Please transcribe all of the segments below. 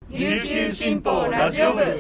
琉球新報ラジオ部。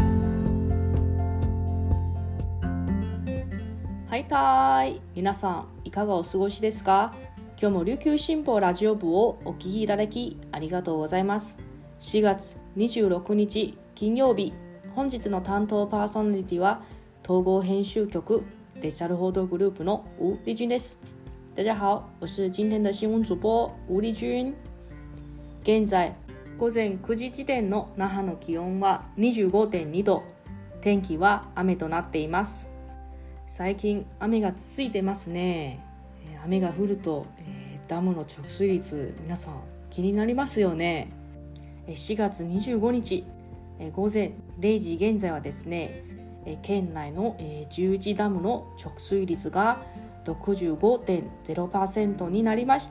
はいたーい、皆さんいかがお過ごしですか？今日も琉球新報ラジオ部をお聞きいただきありがとうございます。4月26日金曜日、本日の担当パーソナリティは統合編集局デジタル報道グループの吴丽君です。大家好，我是今天的新聞主播吴丽君。現在午前9時時点の那覇の気温は 25.2 度、天気は雨となっています。最近雨が続いてますね。雨が降ると、ダムの貯水率、皆さん気になりますよね。4月25日、午前0時現在はですね、県内の11ダムの貯水率が 65.0% になりました。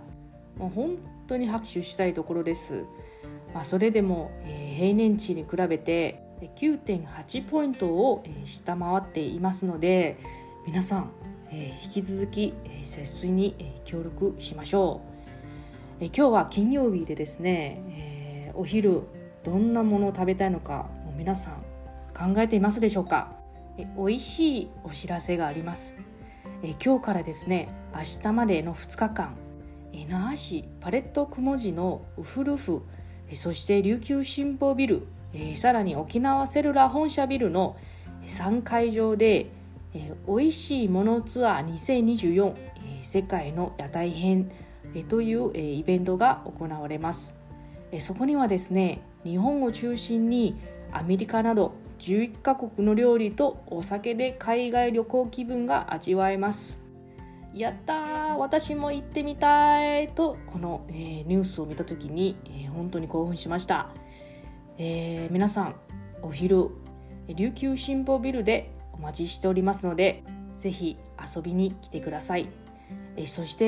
もう本当に拍手したいところです。それでも、平年値に比べて 9.8 ポイントを下回っていますので、皆さん、引き続き節水に協力しましょう。今日は金曜日でですね、お昼どんなものを食べたいのか皆さん考えていますでしょうか？美味しいお知らせがあります。今日からですね、明日までの2日間、那覇市パレット雲寺のウフルフ、そして琉球新報ビル、さらに沖縄セルラー本社ビルの3会場で、美味しいものツアー2024、世界の屋台編、という、イベントが行われます。そこにはですね、日本を中心にアメリカなど11カ国の料理とお酒で海外旅行気分が味わえます。やったー、私も行ってみたいとこの、ニュースを見たときに、本当に興奮しました。皆さんお昼琉球新報ビルでお待ちしておりますので、ぜひ遊びに来てください。そして、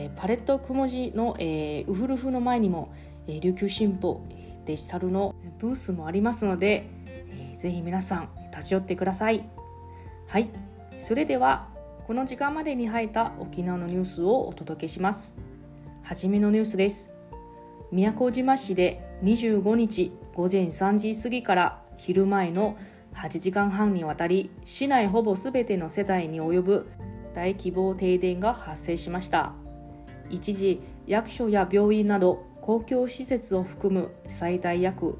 パレット雲寺の、ウフルフの前にも、琉球新報デジタルのブースもありますので、ぜひ皆さん立ち寄ってください。はい、それではこの時間までに入った沖縄のニュースをお届けします。はじめのニュースです。宮古島市で25日午前3時過ぎから昼前の8時間半にわたり、市内ほぼすべての世帯に及ぶ大規模停電が発生しました。一時、役所や病院など公共施設を含む最大約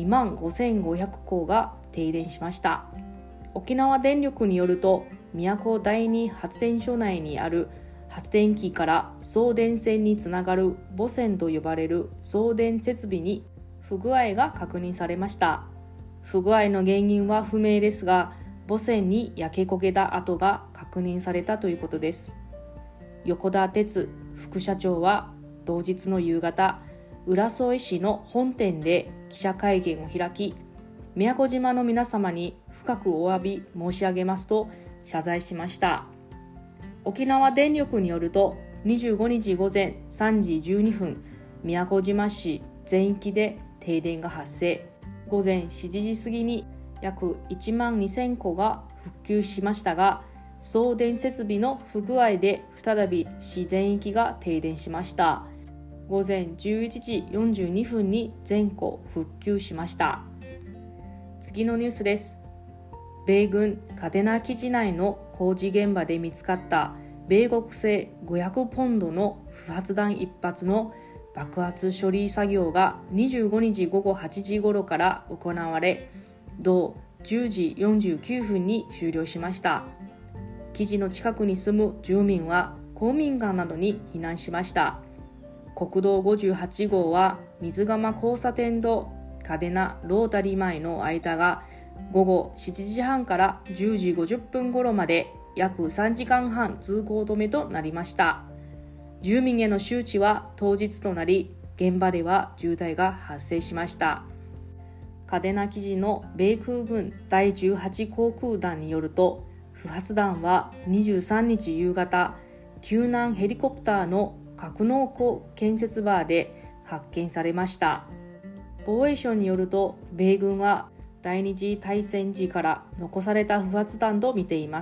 25,500戸が停電しました。沖縄電力によると、宮古第二発電所内にある発電機から送電線につながる母線と呼ばれる送電設備に不具合が確認されました。不具合の原因は不明ですが、母線に焼け焦げた跡が確認されたということです。横田哲副社長は同日の夕方、浦添市の本店で記者会見を開き、宮古島の皆様に深くお詫び申し上げますと謝罪しました。沖縄電力によると、25日午前3時12分、宮古島市全域で停電が発生。午前7時過ぎに約1万2000戸が復旧しましたが、送電設備の不具合で再び市全域が停電しました。午前11時42分に全戸復旧しました。次のニュースです。米軍嘉手納基地内の工事現場で見つかった米国製500ポンドの不発弾1発の爆発処理作業が25日午後8時頃から行われ、同10時49分に終了しました。基地の近くに住む住民は公民館などに避難しました。国道58号は水釜交差点と嘉手納ロータリー前の間が午後7時半から10時50分頃まで約3時間半通行止めとなりました。住民への周知は当日となり、現場では渋滞が発生しました。嘉手納基地の米空軍第18航空団によると、不発弾は23日夕方、救難ヘリコプターの格納庫建設バーで発見されました。防衛省によると、米軍は第二次大戦時から残された不発弾と見ています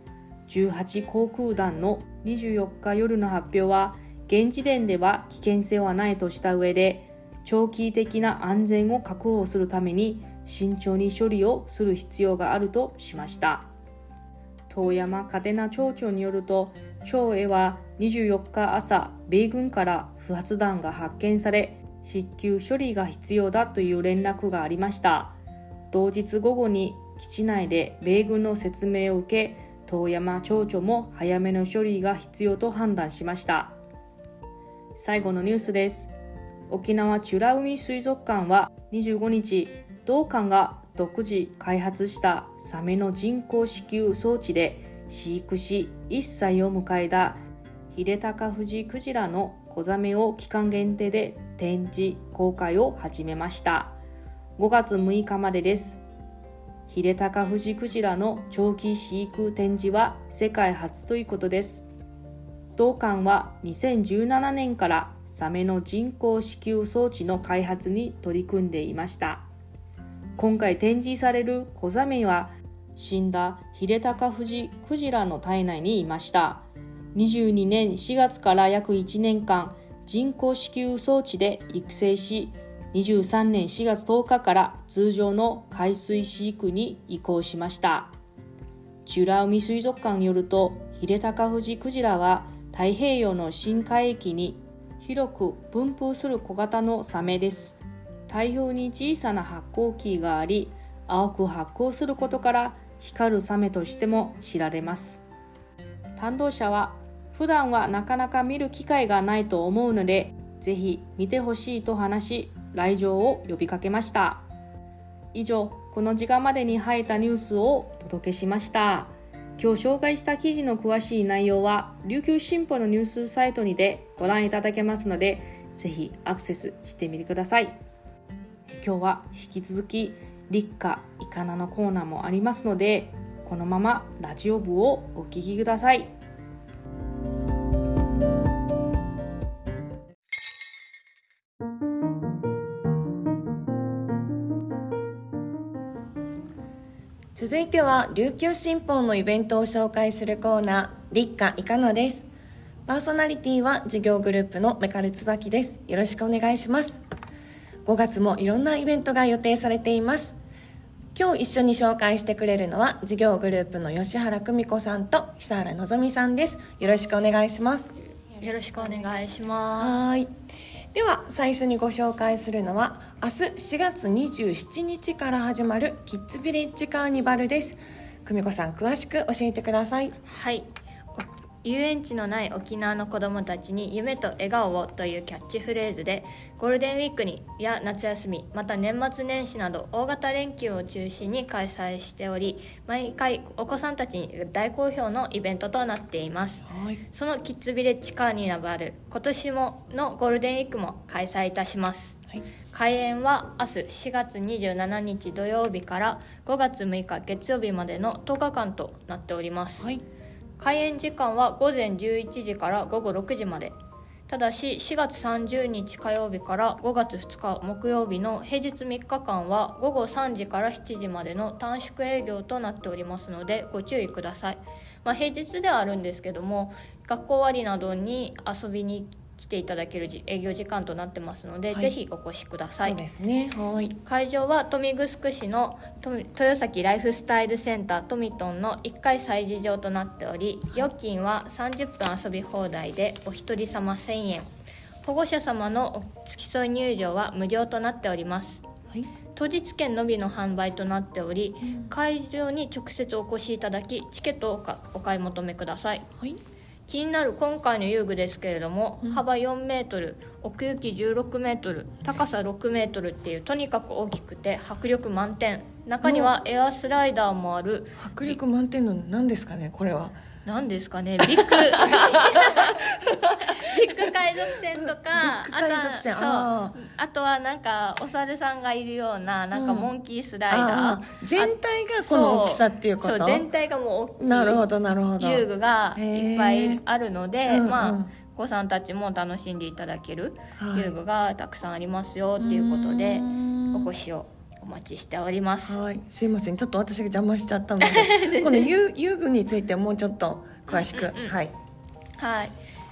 。18航空団の24日夜の発表は、現時点では危険性はないとした上で、 長期的な安全を確保するために慎重に処理をする必要があるとしました。遠山嘉手納町長によると、町へは24日朝、米軍から不発弾が発見され、至急処理が必要だという連絡がありました。同日午後に基地内で米軍の説明を受け、遠山町長も早めの処理が必要と判断しました。最後のニュースです。沖縄美ら海水族館は25日、同館が独自開発したサメの人工子宮装置で飼育し1歳を迎えた秀高富士クジラの子ザメを期間限定で展示公開を始めました。5月6日までです。秀高富士クジラの長期飼育展示は世界初ということです。同館は2017年からサメの人工子宮装置の開発に取り組んでいました。今回展示される子ザメは死んだ秀高富士クジラの体内にいました。22年4月から約1年間人工子宮装置で育成し、23年4月10日から通常の海水飼育に移行しました。美ら海水族館によると、秀高富士クジラは太平洋の深海域に広く分布する小型のサメです。体表に小さな発光器があり、青く発光することから光るサメとしても知られます。担当者は、普段はなかなか見る機会がないと思うので、ぜひ見てほしいと話し、来場を呼びかけました。以上、この時間までに入ったニュースをお届けしました。今日紹介した記事の詳しい内容は、琉球新報のニュースサイトにてご覧いただけますので、ぜひアクセスしてみてください。今日は引き続き立夏いかなのコーナーもありますので、このままラジオ部をお聞きください。 続いては琉球新報のイベントを紹介するコーナー、立夏いかなです。パーソナリティは事業グループのメカルツバキです。よろしくお願いします。5月もいろんなイベントが予定されています。今日一緒に紹介してくれるのは事業グループの吉原久美子さんと久原のぞみさんです。よろしくお願いします。 よろしくお願いします。 はい。では最初にご紹介するのは、明日4月27日から始まるキッズビレッジカーニバルです。久美子さん、詳しく教えてください。 はい。遊園地のない沖縄の子どもたちに夢と笑顔をというキャッチフレーズで、ゴールデンウィークにや夏休み、また年末年始など大型連休を中心に開催しており、毎回お子さんたちに大好評のイベントとなっています。 はい。 そのキッズビレッジカーニバル、今年ものゴールデンウィークも開催いたします。 はい。 開園は明日4月27日土曜日から5月6日月曜日までの10日間となっております。 はい。 開園時間は午前11時から午後6時まで。ただし4月30日火曜日から5月2日木曜日の平日3日間は午後3時から7時までの短縮営業となっておりますのでご注意ください。平日ではあるんですけども、学校終わりなどに遊びに来ていただける営業時間となってますので、 はい、 ぜひお越しください。 そうですね。はい。 会場は豊見城市の豊崎ライフスタイルセンタートミトンの1階催事場となっており、料金は30分遊び放題でお一人様1000円、保護者様の付き添い入場は無料となっております。 はい。 当日券のみの販売となっており、会場に直接お越しいただきチケットをお買い求めください。 はい。 気になる今回の遊具ですけれども、幅4メートル、奥行き16メートル、高さ6メートルっていうとにかく大きくて迫力満点。中にはエアスライダーもある。 迫力満点の何ですかね、これは。 何ですかね、ビッグ海賊船とか、 ビッグ海賊船、 あとはなんかお猿さんがいるようななんかモンキースライダー、 全体がこの大きさっていうこと。 そう、全体がもう大きい。 なるほどなるほど。 遊具がいっぱいあるので、お子さんたちも楽しんでいただける遊具がたくさんありますよっていうことで、お越しをお待ちしております。 はい、すいません、ちょっと私が邪魔しちゃったのでこの遊具についてもうちょっと詳しく。はい、 はい。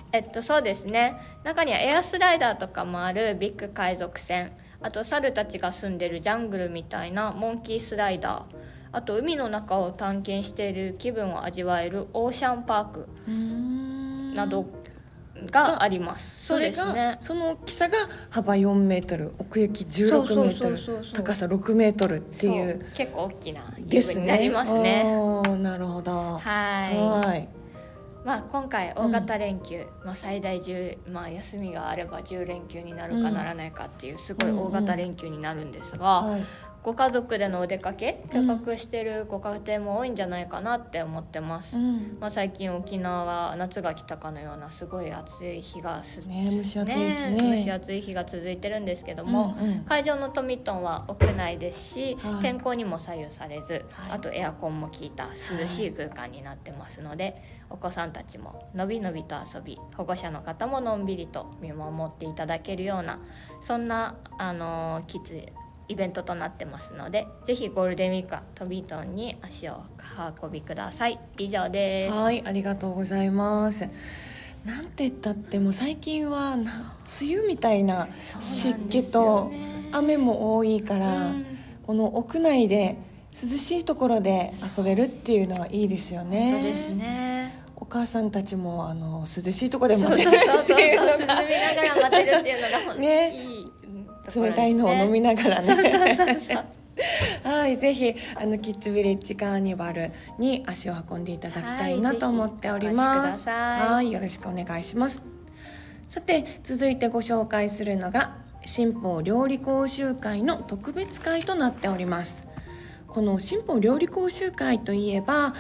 そうですね、中にはエアスライダーとかもあるビッグ海賊船、あと猿たちが住んでるジャングルみたいなモンキースライダー、あと海の中を探検している気分を味わえるオーシャンパークなどがあります。 それがその大きさが幅4メートル、奥行き16メートル、高さ6メートルっていう、 結構大きな遊具になりますね。 なるほど。 はい。今回大型連休、最大10、休みがあれば10連休になるかならないかっていうすごい大型連休になるんですが、ご家族でのお出かけ計画してるご家庭も多いんじゃないかなって思ってます、最近沖縄は夏が来たかのようなすごい暑い日が蒸し暑いですね。 蒸し暑い日が続いてるんですけども、会場のトミトンは屋内ですし、天候にも左右されず、あとエアコンも効いた涼しい空間になってますので、お子さんたちものびのびと遊び、保護者の方ものんびりと見守っていただけるような、そんなキッズイベントとなってますので、ぜひゴールデンウィークはトビトンに足を運びください。以上です。 はい、ありがとうございます。なんて言ったってもう最近は梅雨みたいな湿気と雨も多いから、この屋内で涼しいところで遊べるっていうのはいいですよね。 本当ですね。 お母さんたちも涼しいところで待てるっていうのが涼みながら待てるっていうのが本当にいい、 冷たいのを飲みながらね。 そうはい、ぜひキッズビレッジカーニバルに足を運んでいただきたいなと思っております。はい、よろしくお願いします。さて、続いてご紹介するのが新宝料理講習会の特別会となっております。この新宝料理講習会といえば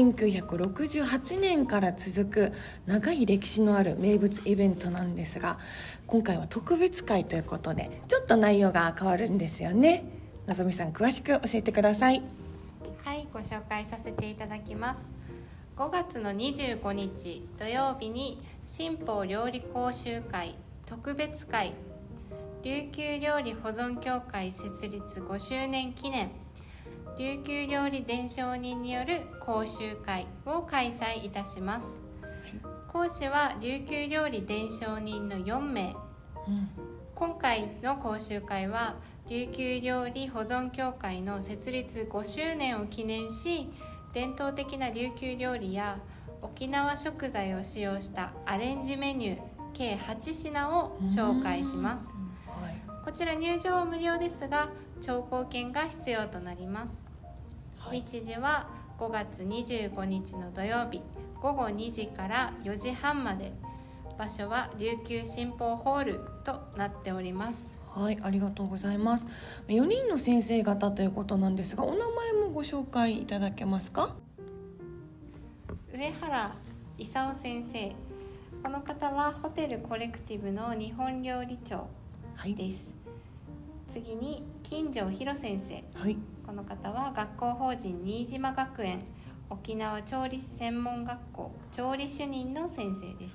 1968年から続く長い歴史のある名物イベントなんですが、今回は特別会ということでちょっと内容が変わるんですよね。のぞみさん、詳しく教えてください。 はい、ご紹介させていただきます。5月の25日土曜日に新宝料理講習会特別会琉球料理保存協会設立5周年記念琉球料理伝承人による講習会を開催いたします。講師は琉球料理伝承人の4名、今回の講習会は琉球料理保存協会の設立5周年を記念し、伝統的な琉球料理や沖縄食材を使用したアレンジメニュー計8品を紹介します。こちら入場は無料ですが聴講券が必要となります。日時は5月25日の土曜日午後2時から4時半まで、場所は琉球新報ホールとなっております。 はい、ありがとうございます。4人の先生方ということなんですが、お名前もご紹介いただけますか？ 上原勲先生、この方はホテルコレクティブの日本料理長です、次に金城博先生、この方は学校法人新島学園沖縄調理師専門学校調理主任の先生です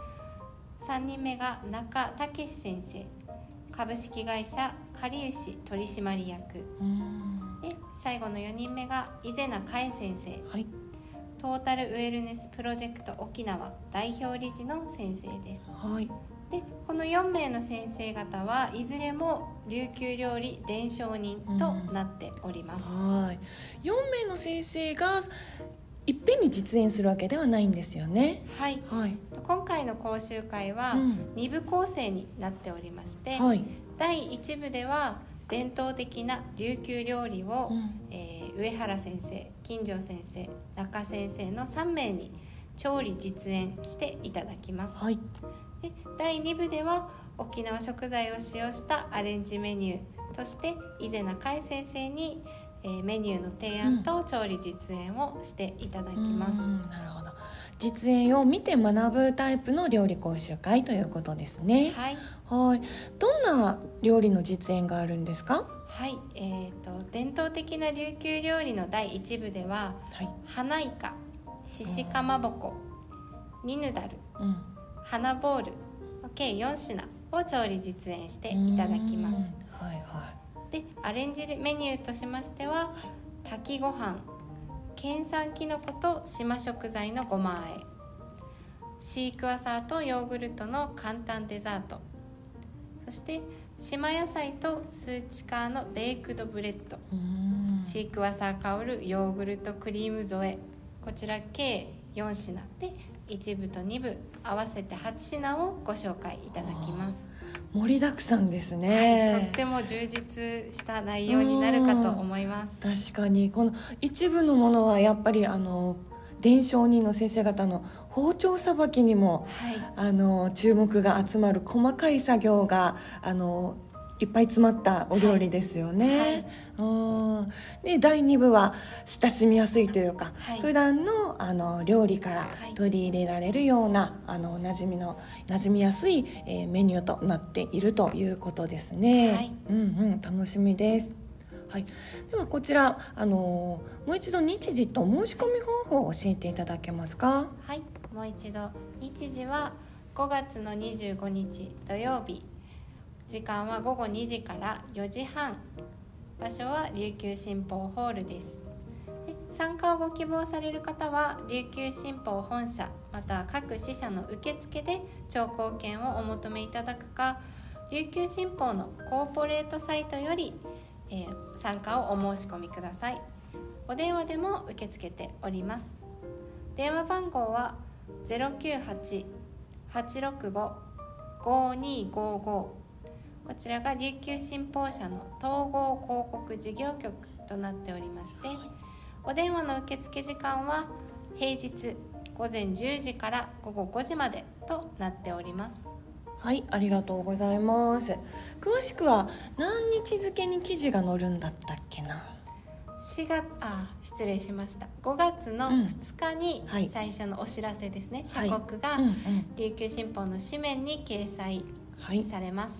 、3人目が中武先生、株式会社かりゆし取締役で、最後の4人目が伊是名海先生、トータルウェルネスプロジェクト沖縄代表理事の先生です、でこの4名の先生方はいずれも琉球料理伝承人となっております、 4名の先生がいっぺんに実演するわけではないんですよね。 今回の講習会は2部構成になっておりまして、第1部では伝統的な琉球料理を、上原先生、金城先生、中先生の3名に調理実演していただきます、で第2部では沖縄食材を使用したアレンジメニューとして伊是名海先生に、メニューの提案と調理実演をしていただきます、 なるほど。実演を見て学ぶタイプの料理講習会ということですね。どんな料理の実演があるんですか？ 伝統的な琉球料理の第1部では、花イカ、シシカマボコ、ミヌダル、花ボール計4品を調理実演していただきます。でアレンジメニューとしましては、炊きご飯、県産きのこと島食材のごま和え、 シークワーサーとヨーグルトの簡単デザート、そして島野菜とスーチカーのベイクドブレッド、シークワーサー香るヨーグルトクリーム添え、こちら計4品で1部と2部合わせて8品をご紹介いただきます。 盛りだくさんですね、 はい、とっても充実した内容になるかと思います。 確かにこの一部のものはやっぱり伝承人の先生方の包丁さばきにも、 はい、 注目が集まる細かい作業がいっぱい詰まったお料理ですよね、で第2部は親しみやすいというか、普段の料理から取り入れられるような馴染みやすい、メニューとなっているということですね、楽しみです。はい、ではこちらもう一度日時と申し込み方法を教えていただけますか？ はい、もう一度日時は5月の25日土曜日、時間は午後2時から4時半、場所は琉球新報ホールです。参加をご希望される方は琉球新報本社また各支社の受付で聴講券をお求めいただくか、琉球新報のコーポレートサイトより参加をお申し込みください。お電話でも受け付けております。電話番号は 098-865-5255、こちらが琉球新報社の統合広告事業局となっておりまして、お電話の受付時間は平日午前10時から午後5時までとなっております。 はい、ありがとうございます。詳しくは何日付に記事が載るんだったっけな。 失礼しました。5月の2日に最初のお知らせですね、社告が琉球新報の紙面に掲載されます。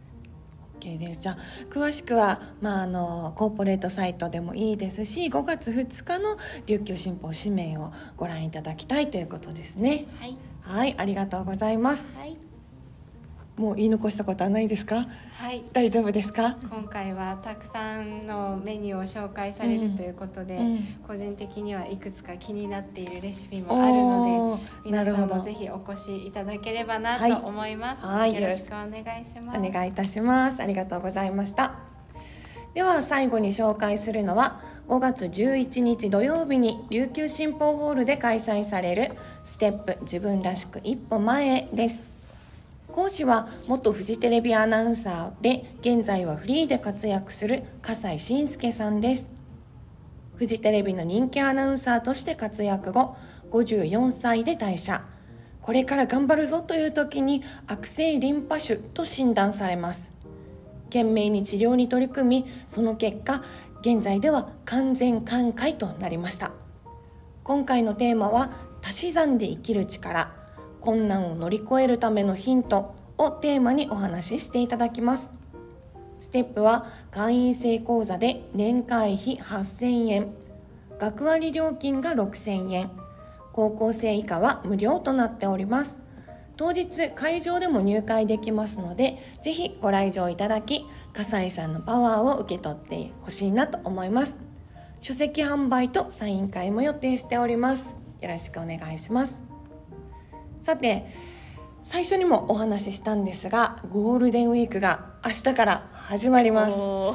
OK です。じゃあ詳しくは、コーポレートサイトでもいいですし、5月2日の琉球新報紙面をご覧いただきたいということですね。はい、ありがとうございます。もう言い残したことはないですか？ はい、 大丈夫ですか？ 今回はたくさんのメニューを紹介されるということで、個人的にはいくつか気になっているレシピもあるので、皆さんもぜひお越しいただければなと思います。よろしくお願いします。 お願いいたします。ありがとうございました。では最後に紹介するのは5月11日土曜日に琉球新報ホールで開催されるステップ自分らしく一歩前へです。講師は元フジテレビアナウンサーで現在はフリーで活躍する笠井信介さんです。フジテレビの人気アナウンサーとして活躍後54歳で退社。これから頑張るぞという時に悪性リンパ腫と診断されます。懸命に治療に取り組み、その結果現在では完全寛解となりました。今回のテーマは足し算で生きる力、困難を乗り越えるためのヒントをテーマにお話ししていただきます。ステップは会員制講座で年会費8000円、学割料金が6000円、高校生以下は無料となっております。当日会場でも入会できますので、ぜひご来場いただき笠井さんのパワーを受け取ってほしいなと思います。書籍販売とサイン会も予定しております。よろしくお願いします。さて、最初にもお話ししたんですが、ゴールデンウィークが明日から始まります。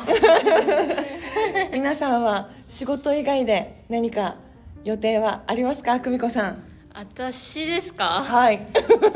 皆さんは仕事以外で何か予定はありますか？久美子さん。 私ですか？ はい。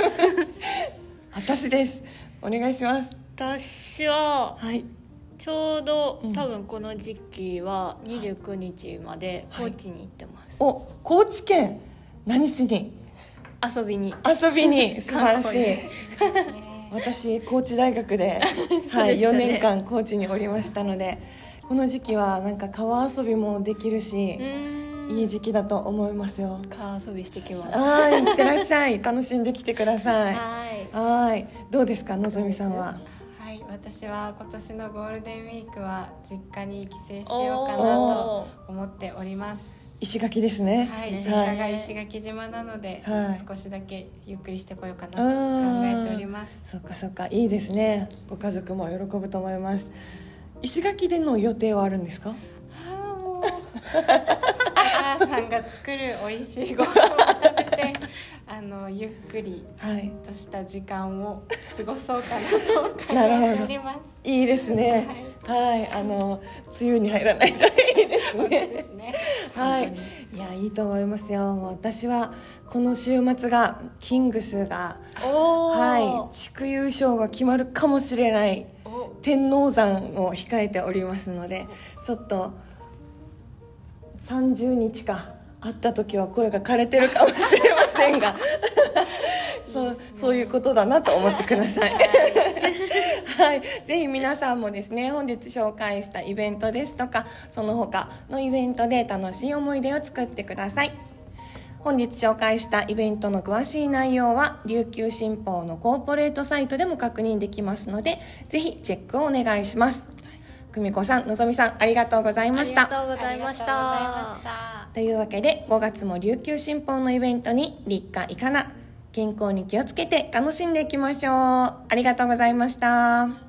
私です。お願いします。 私は、ちょうど多分この時期は29日まで高知に行ってます。 高知県何しに？ 遊びに素晴らしい。私高知大学で、4年間高知におりましたので、この時期はなんか川遊びもできるし、いい時期だと思いますよ。 川遊びしてきます。 行ってらっしゃい。楽しんできてください。 はい。 どうですか、のぞみさんは？ はい、私は今年のゴールデンウィークは実家に帰省しようかなと思っております。 石垣ですね。 実家が石垣島なので、少しだけゆっくりしてこようかなと考えております。 そっか、いいですね。ご家族も喜ぶと思います。石垣での予定はあるんですか？ お母さんが作る美味しいご飯を食べてゆっくりはいとした時間を過ごそうかなと考なるほどえております。 いいですねはい、梅雨に入らないといいです本当ねですね。 はい本当にいやいいと思いますよ。私はこの週末がキングスがおー、 はい地区優勝が決まるかもしれないお天王山を控えておりますので、ちょっと30日か会った時は声が枯れてるかもしれませんがそういうことだなと思ってくださいはい、ぜひ皆さんもですね、本日紹介したイベントですとかその他のイベントで楽しい思い出を作ってください。本日紹介したイベントの詳しい内容は琉球新報のコーポレートサイトでも確認できますので、ぜひチェックをお願いします。久美子さん、のぞみさん、ありがとうございましありがた。 とうございましありがとうございまたし。た。 というわけで5月も琉球新報のイベントに立夏いかな、健康に気をつけて楽しんでいきましょう。ありがとうございました。